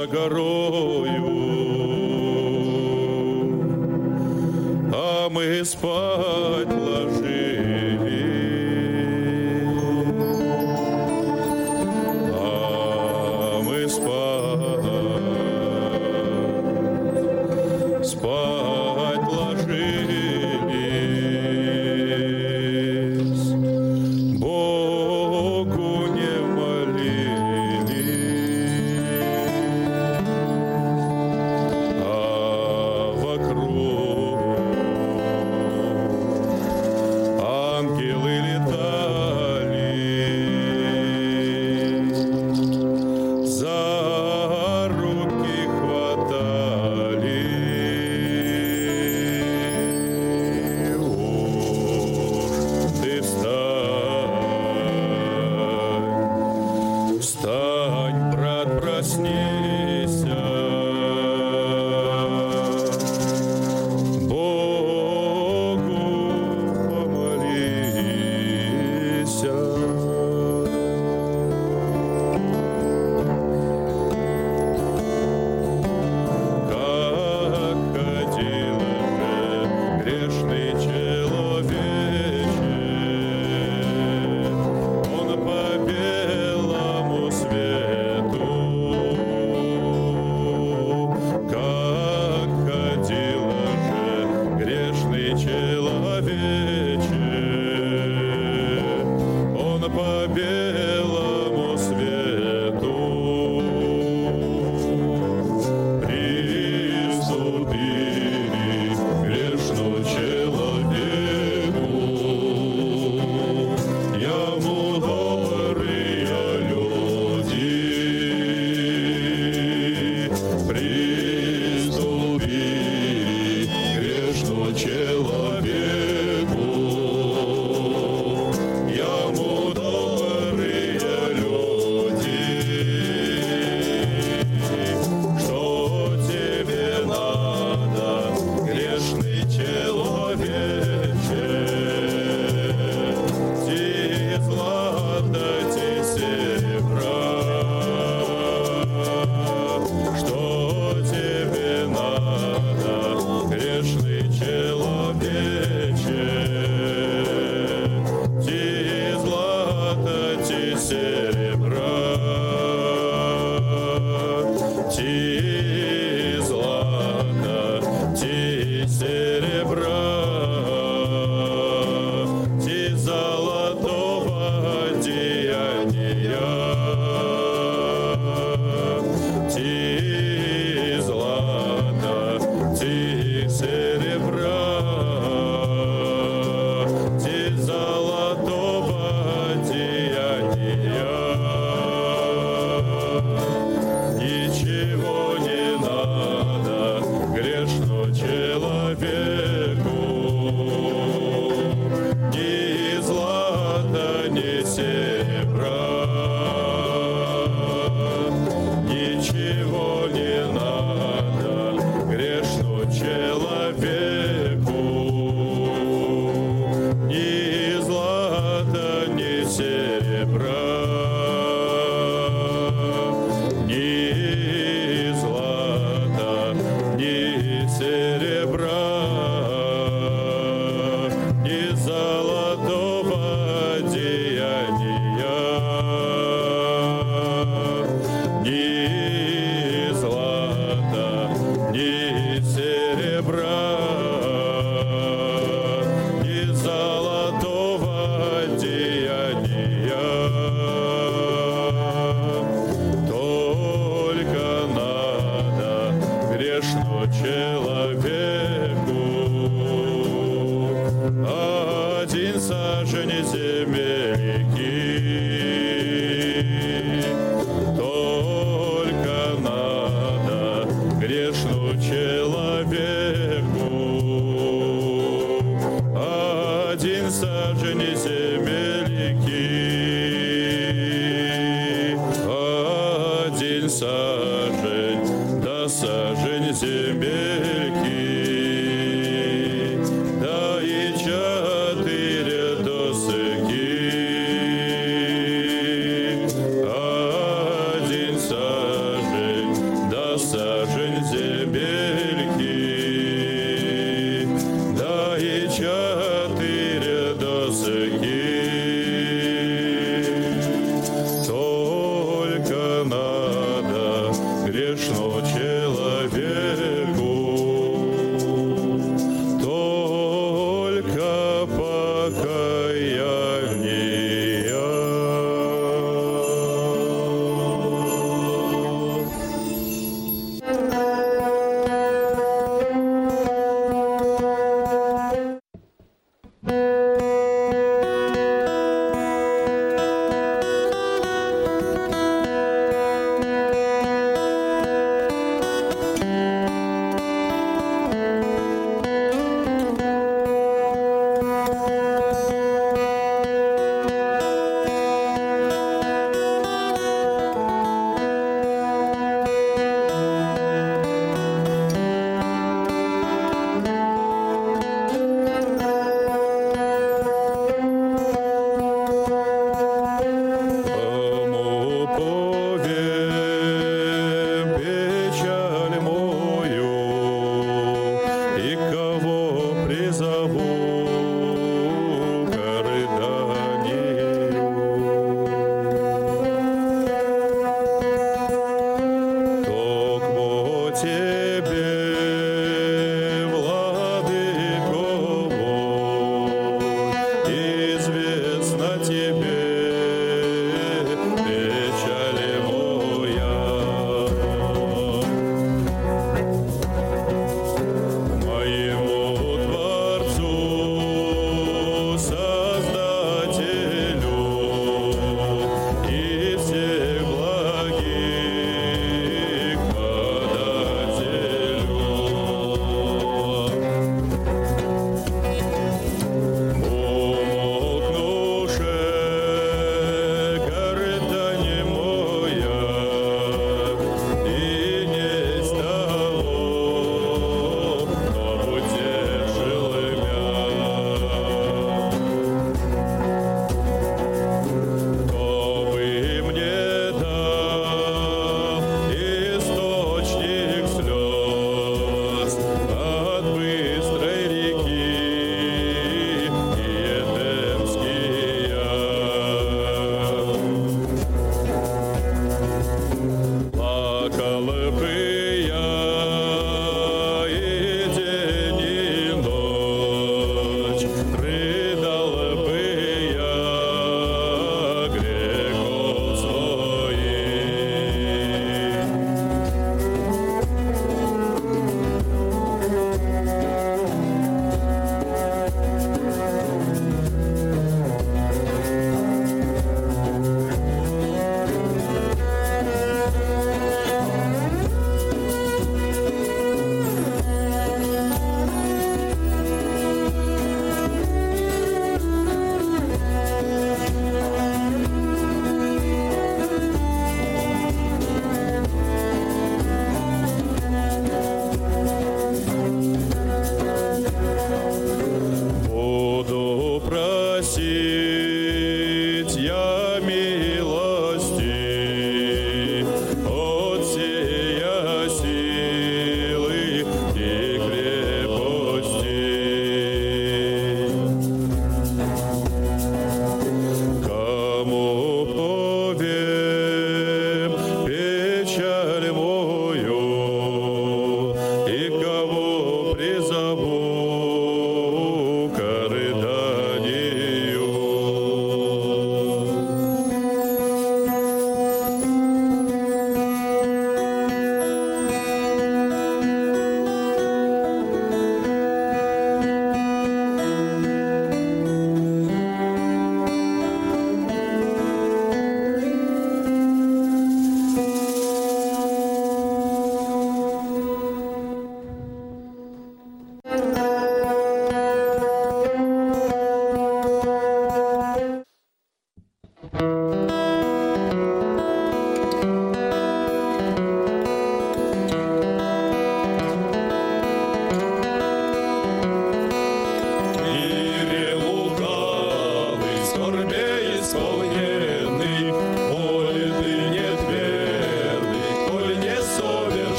за горою, а мы спать ложились, а мы спать ложились, Богу не молились, а вокруг ангелы летали, за руки хватали. Встань, брат, проснися, Богу помолися. Как ходил же грешный человече, он по белому свету, как ходил же грешный человече, он по белому свету. Приступили к грешному человеку, ему добрые люди. Приступили к грешному человеку, ему добрые люди. Что тебе надо, грешный человече? Ти злато, ти серебра. Что тебе надо, грешный человече? Ти злато, ти серебра. Ти злато, ти серебра, ти золотого деяния, ти злато, ти серебра, ти золотого деяния. Ничего не надо грешному человеку, ни злата, ни серебра. Ничего не надо грешному человеку, ни злата, ни серебра. Ни злата, ни серебра, ни золотого деяния, ни злата, ни серебра, ни золотого деяния. Только надо грешному человеку один сажень земельки. Только надо грешному человеку один сажень земельки. Один сажень, да сажень земельки, да и 4 досыки. Один сажень, да грешно человеку, только покаяние.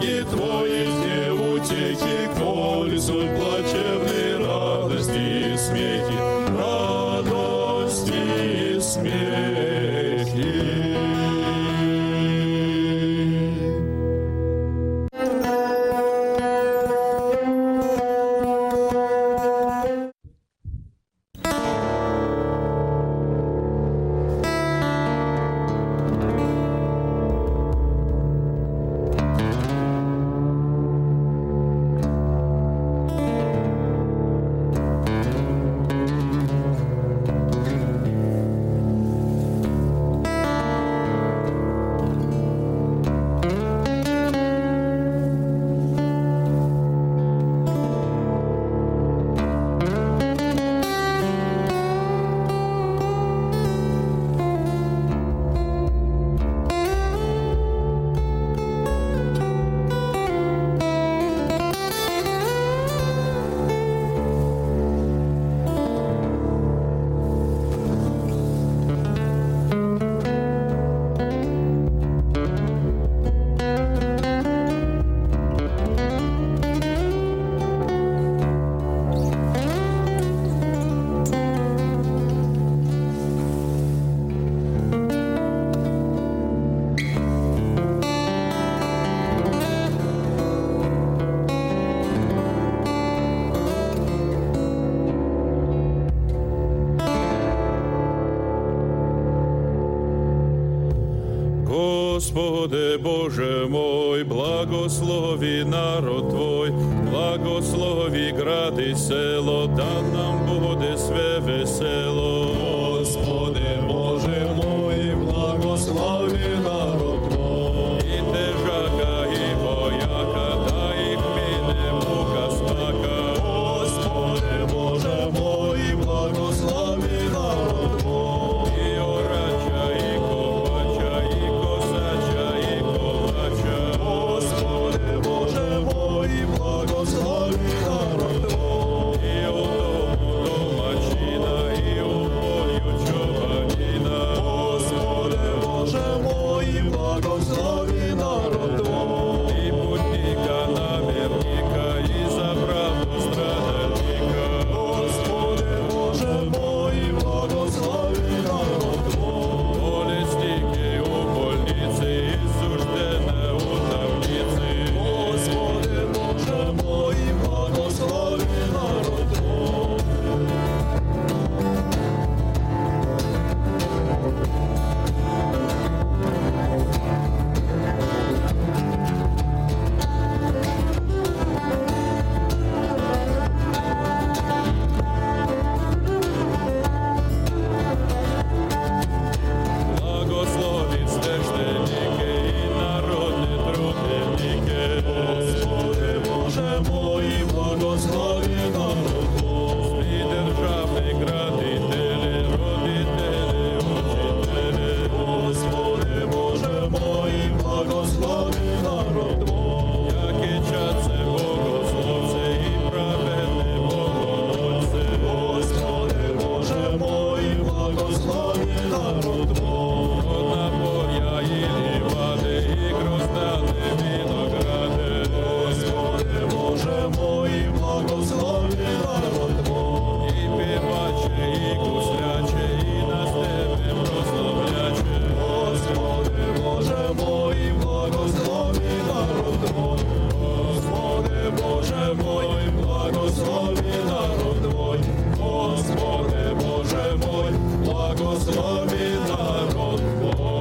ноги Твои, где утехи, коль соль плачевной радости и смехи, радости и смехи. Господи Боже мой, благослови народ Твой, благослови град и село, да нам буде све весело. Господи Боже мой, благослови народ Твой, и тежака, и вояка, да их мине мука спака. Господи Боже мой, благослови народ Твой, и орача, и копача, и косача, и ковача. Господи Боже мой, благослови народ Твой, и у дому домачина, и у полю чованина. Господи Боже мой, благослови народ Твой, и путника, наверника, и за правду страдальника. Господи Боже мой, благослови народ Твой, болезники у больницы, и сужденные у таблицы. Господи Боже мой, благослови народ Твой. Благослови священники и народные трудники. Господи Боже мой, благослови народ Твой, и державные градители, родители, учители. Господи Боже мой, благослови народ Твой, яки чадце богословцы и праведные богомольцы. Господи Боже мой, благослови народ Твой, от напоря и ливады, и грозданы винограды. Господи Боже мой, благослови народ Твой, и певаче, и гусляче, и на степе прославляче. Господи Боже мой, благослови народ Твой. Господи Боже мой, благослови народ Твой. Господи Боже мой, благослови народ Твой.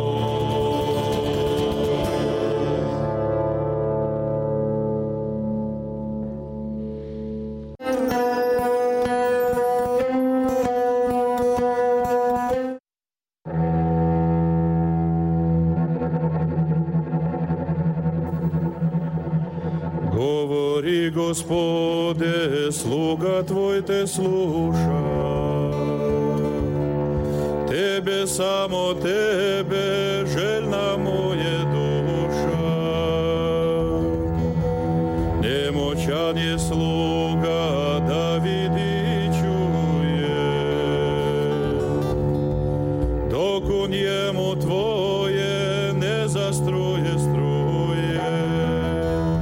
Говори, Господи, слуга Твой Те слуша. Тебе само Тебе жельна моя душа. Немочан je sluga da vidi čuje, dok u njemu Tvoje ne zastruje struje.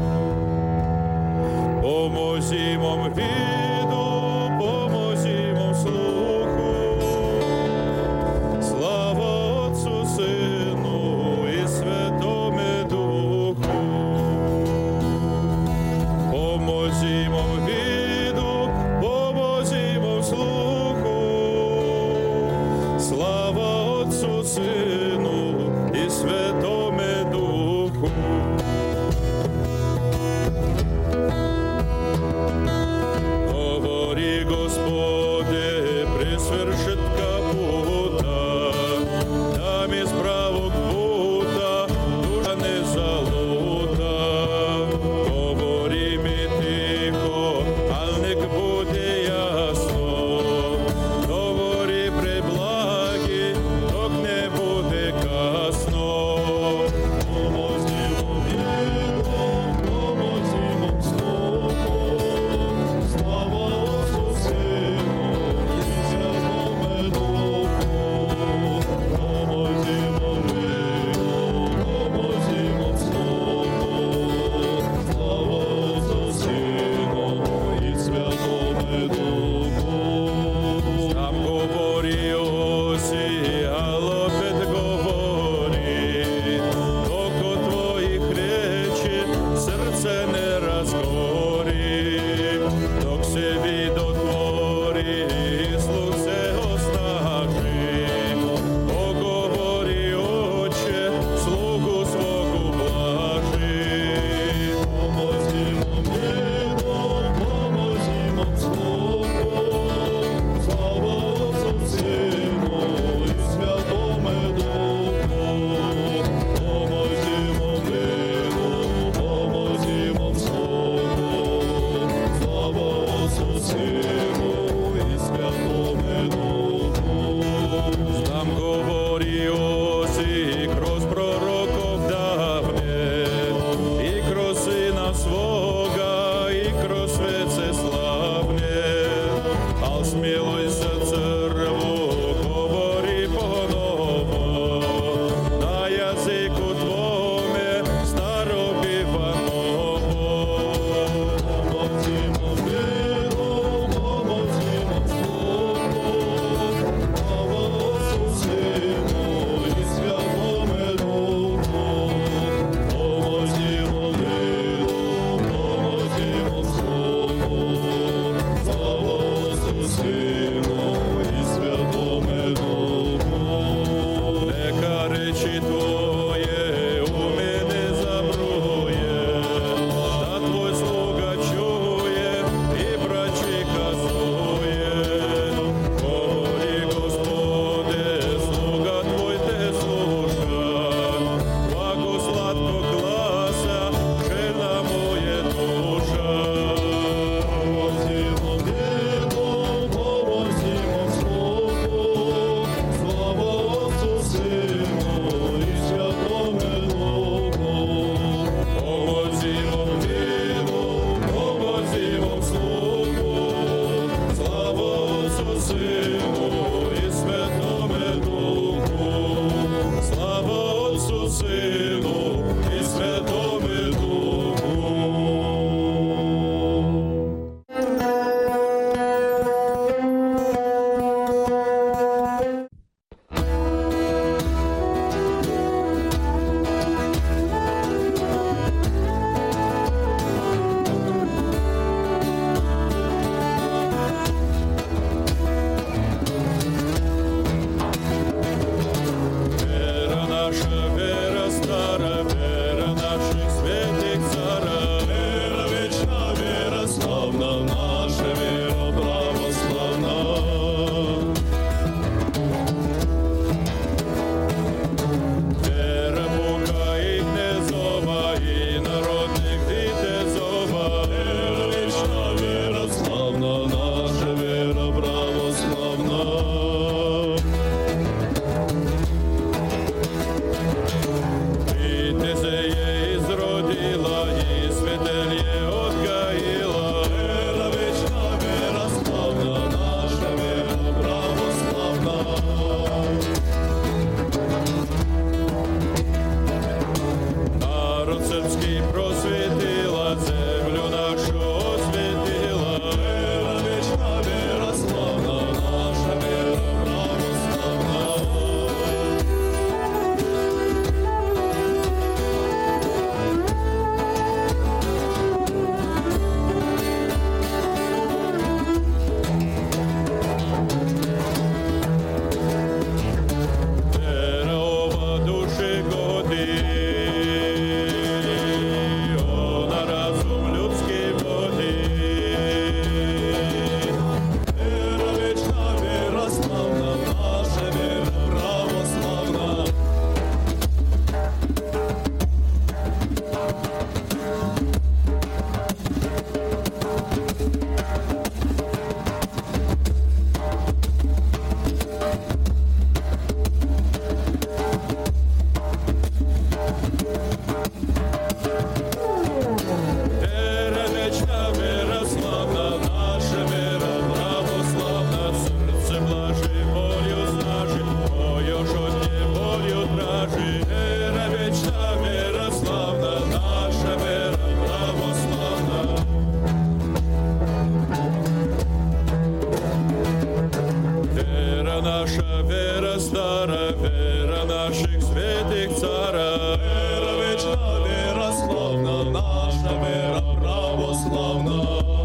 вера православна.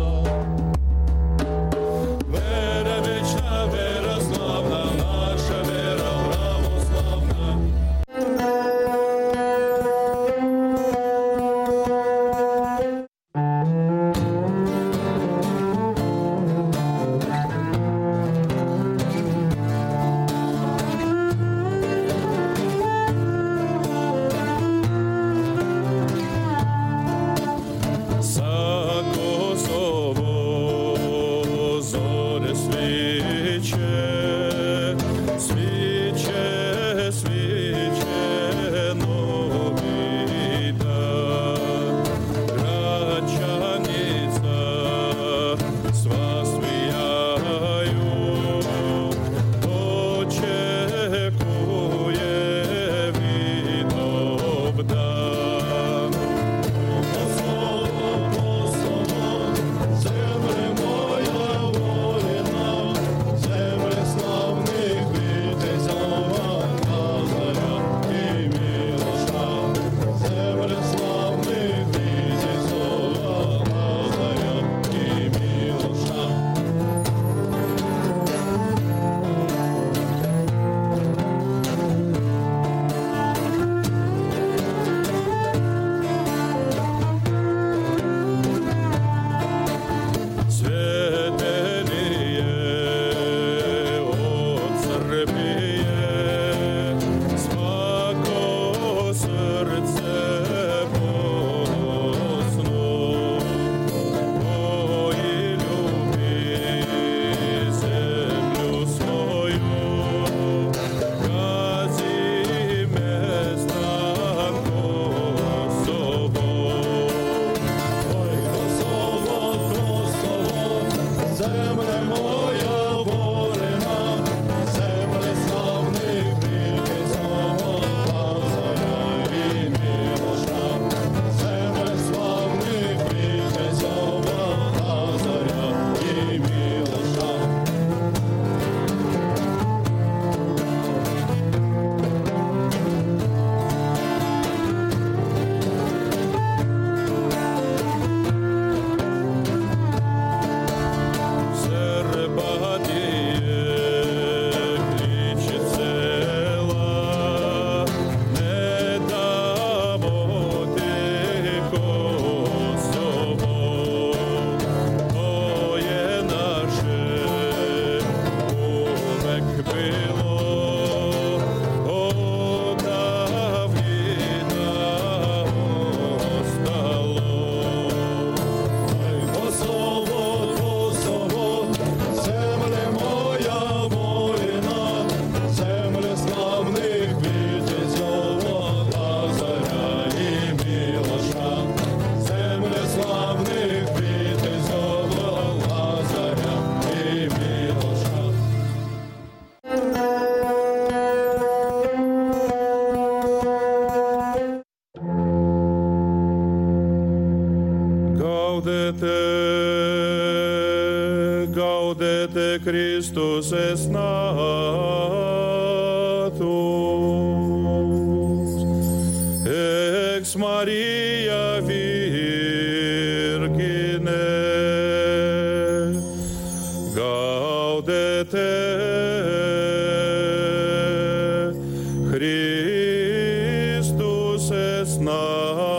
Вера вічна, вера славна, наша вера православна. Gaudete Christus est natus, ex Maria Virgine, gaudete Christus est natus.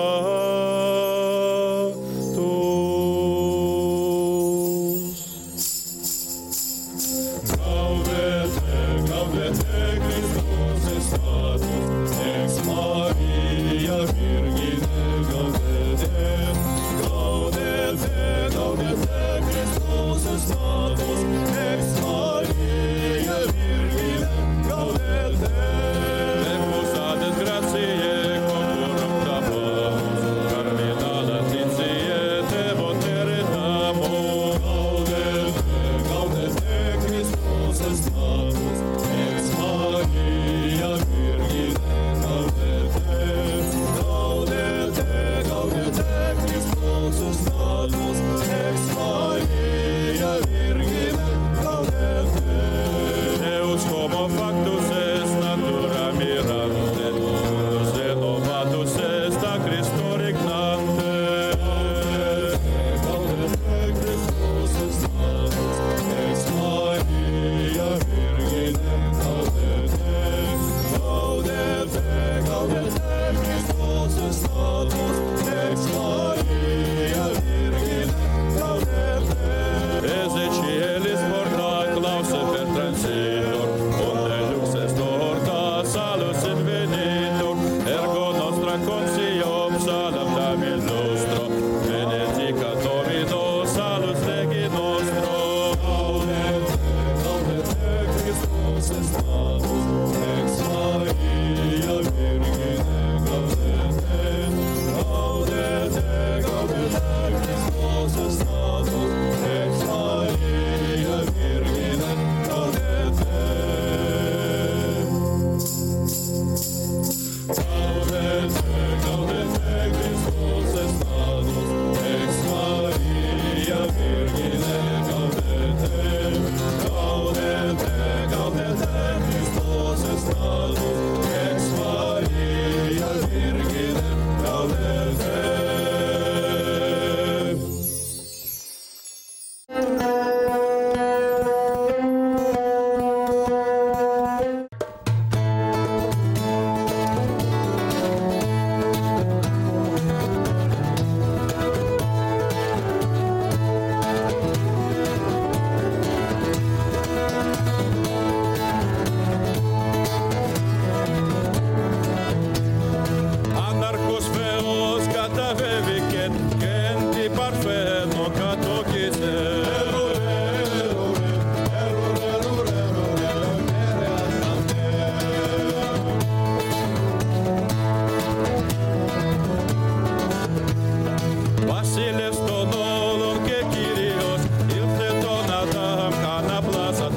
Renovatus est a Christo regnante. Βασίλευς των όλων και Κύριος, ήλθε τον Αδάμ αναπλάσατε.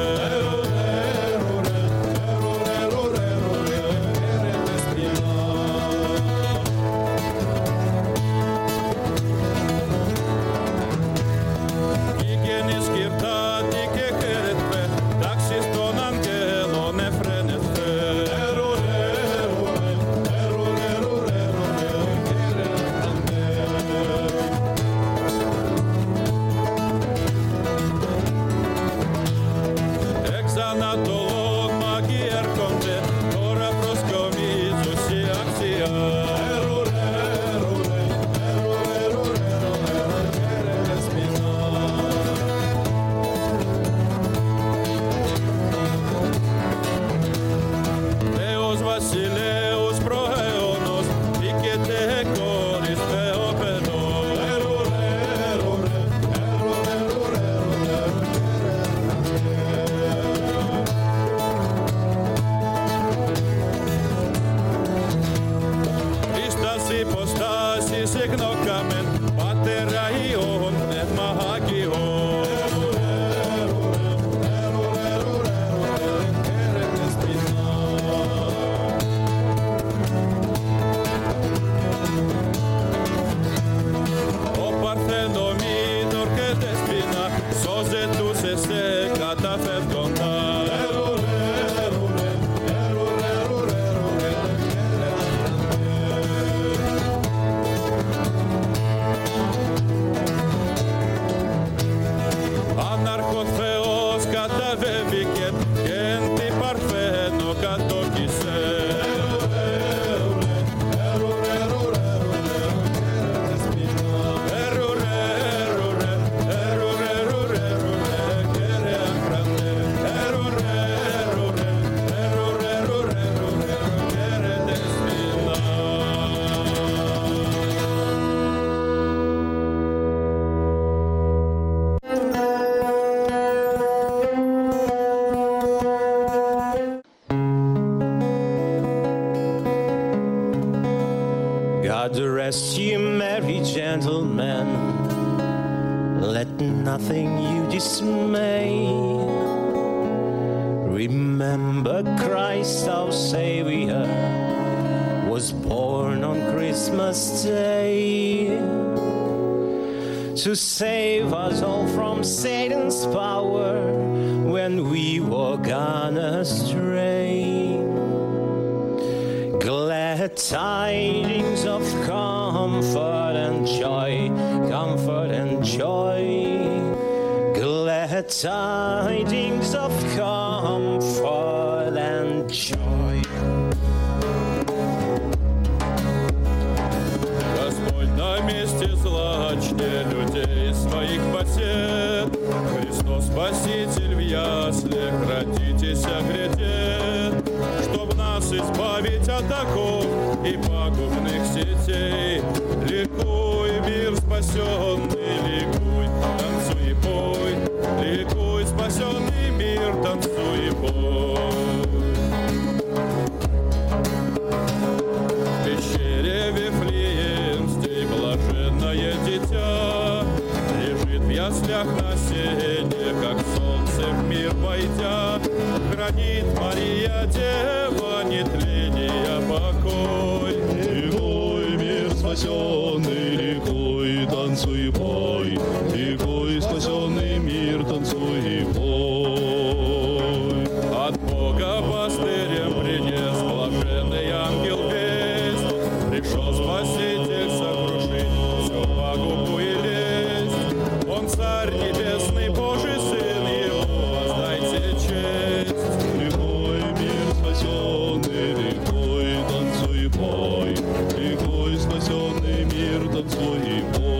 God rest ye merry gentlemen, let nothing you dismay. Remember Christ our Savior was born on Christmas Day to save us all from Satan's power when we were gone astray. Glad tidings of comfort and joy, comfort and joy. Glad tidings of comfort and joy. Господь на месте злачне людей своих посет. Христос Спаситель в яслях, родитеся грядет, чтоб нас избавить от оков и пагубных сетей. Ликуй, мир спасенный, ликуй, танцуй и пой. Ликуй, спасенный мир, танцуй и пой. В пещере Вифлеемской блаженное дитя лежит в яслях на сене, как солнце в мир войдя. Хранит Мария Дева нетления покой. Ликуй, мир спасенный, ликуй, танцуй и пой. Ликуй, спасенный мир, танцуй и пой. От Бога пастырем принес блаженный ангел весть. Пришел Спаситель сокрушить всю пагубу и лесть. Он царь небесный, Божий Сын, Его воздайте честь. Ликуй, мир спасенный, ликуй, танцуй и пой. Ликуй, спасенный мир, танцуй и пой.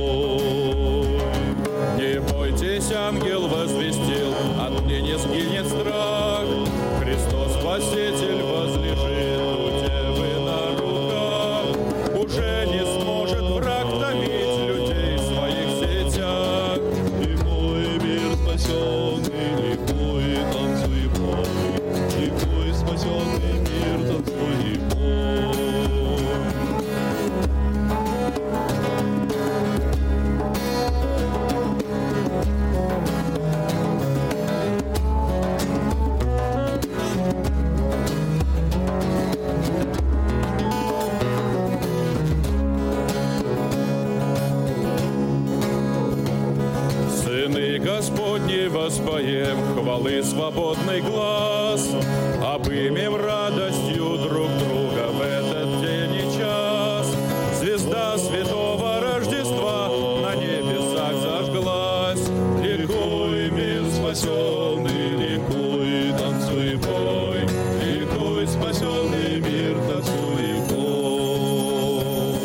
воспоем хвалы свободный глас, обымем радостью друг друга в этот день и час. Звезда святого Рождества на небесах зажглась. Ликуй, мир спасенный, ликуй, танцуй, пой. Ликуй, спасенный мир, танцуй и пой.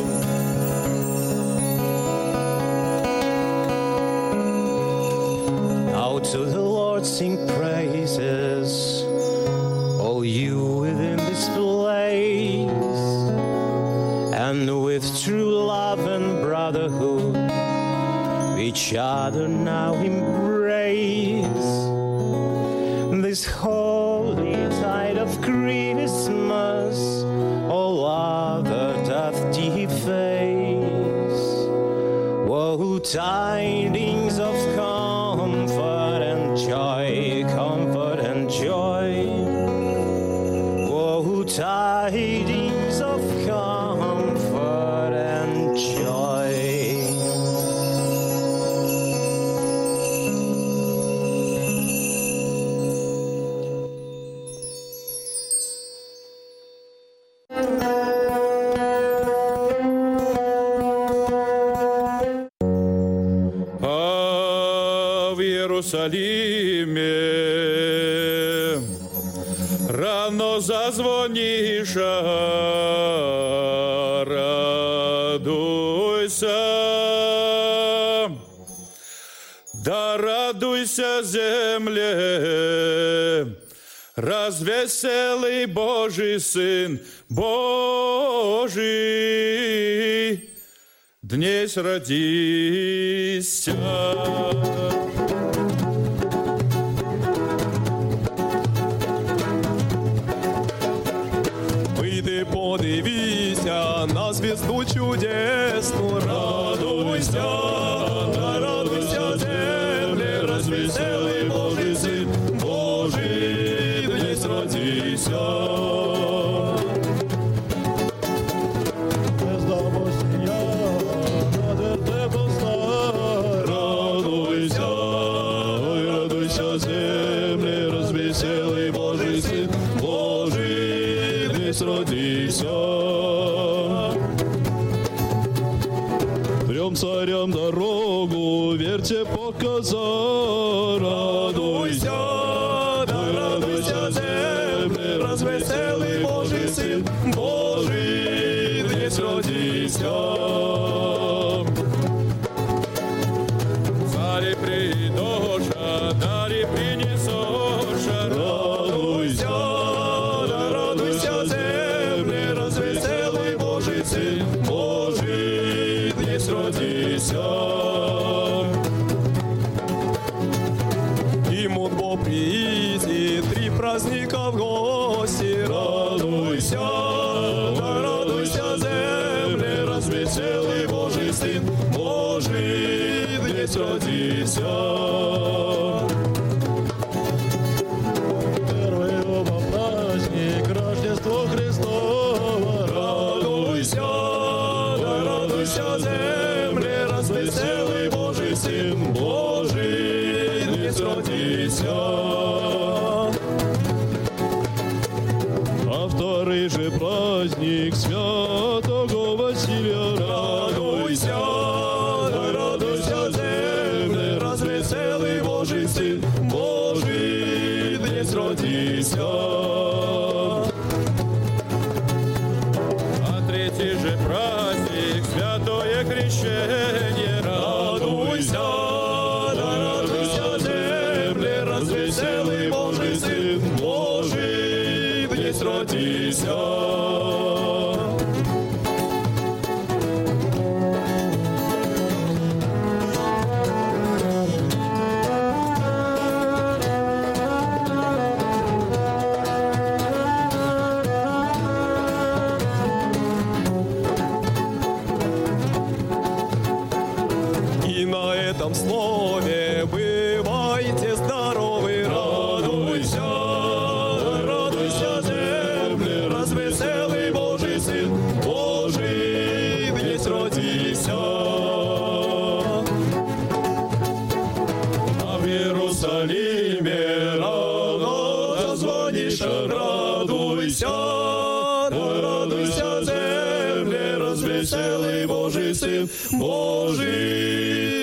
Now to the Lord sing praises, all you within this place, and with true love and brotherhood, each other now embrace. This holy tide of Christmas, all other doth deface. Woe tidings of comfort and joy, comfort and joy. Woe tidings of comfort and joy. А в Иерусалиме рано зазвониша, радуйся, да радуйся, земле, развеселый Божий Сын Божий, днесь родися. Вийди, подивися на звізду чудесну, радуйся, радуйся, земле, развеселый Божий Сын Божий, днесь родися. Радуйся, ой, радуйся, земле, развеселый Божий Сын Божий, днесь родися. Трем царям дорогу верьте показал. Радуйся, да радуйся, земле, развеселый Божий Сын Божий, днесь родися. Цари придоша, дари принесоша, Радуйся, да радуйся, земле, развеселый Божий Сын Божий, днесь родися. Имут Бог прииди, три праздника в гости. Радуйся, да радуйся, земле, развеселый Божий Сын Божий, днесь родися. Первый оба праздник, Рождество Христово. Радуйся, да радуйся, земле, развеселый Божий Сын Божий, днесь родися. А второй же праздник святого Василия. Радуйся, да радуйся, земле, развеселый Божий Сын Божий, днесь родися. а третий же праздник святое крещение. Радуйся, да радуйся, земле, развеселый Божий Сын Божий, днесь родися. И на этом слове бывайте здоровы. Радуйся, радуйся, земле, развеселый Божий Сын Божий, днесь родися. А в Иерусалиме радуйся, земле, розвеселий Божий син, Божий